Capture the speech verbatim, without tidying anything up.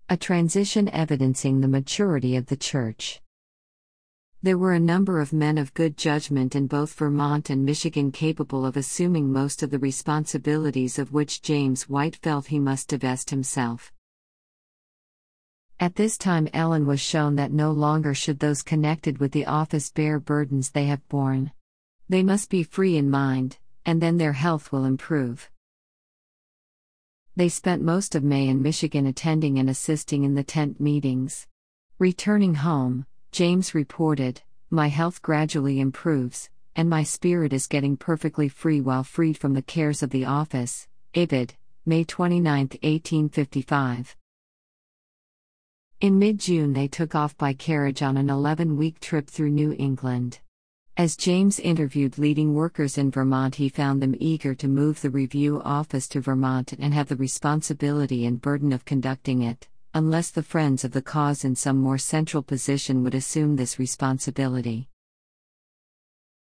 A transition evidencing the maturity of the Church. There were a number of men of good judgment in both Vermont and Michigan capable of assuming most of the responsibilities of which James White felt he must divest himself. At this time Ellen was shown that no longer should those connected with the office bear burdens they have borne. They must be free in mind, and then their health will improve. They spent most of May in Michigan attending and assisting in the tent meetings. Returning home, James reported, "My health gradually improves, and my spirit is getting perfectly free while freed from the cares of the office." Ibid, May twenty-ninth, eighteen fifty-five. In mid-June they took off by carriage on an eleven-week trip through New England. As James interviewed leading workers in Vermont, he found them eager to move the review office to Vermont and have the responsibility and burden of conducting it, unless the friends of the cause in some more central position would assume this responsibility.